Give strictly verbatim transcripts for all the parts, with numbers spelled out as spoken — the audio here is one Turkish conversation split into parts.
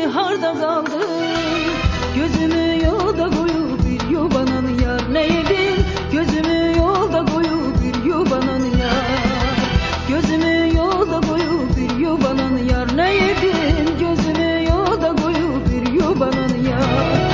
Gidi harda kaldı. Gözümü yolda koyup bir yuvanan yar neydi? Gözümü yolda koyup bir yuvanan yar. Gözümü yolda koyup bir yuvanan yar neydi? Gözümü yolda koyup bir yuvanan yar.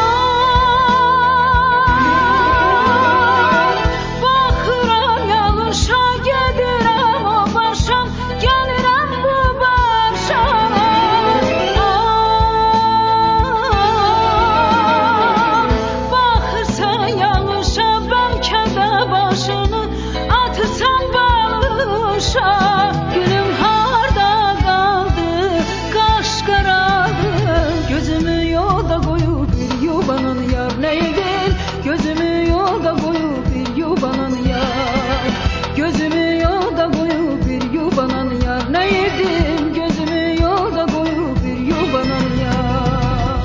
Gözümü yolda koyup bir yuvanan yar. Gözümü yolda koyup bir yuvanan yar ne yedim? Gözümü yolda koyup bir yuvanan yar.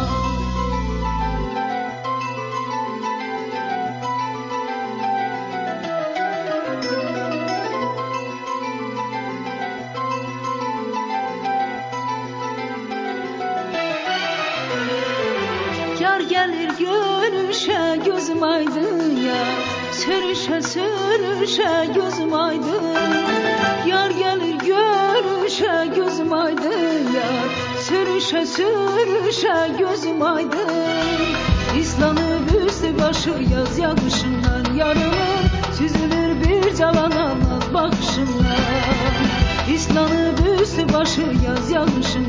Yar gelir görüşe gözüm aydın ya. Sürüşe sürüşe gözüm aydın. Yar gelir görüşe gözüm aydın ya. Sürüşe sürüşe gözüm aydın. İslanıp üstü başı yaz yakışından yarımın. Süzülür bir cavan almaz bakışından. İslanıp üstü başı yaz yakışından.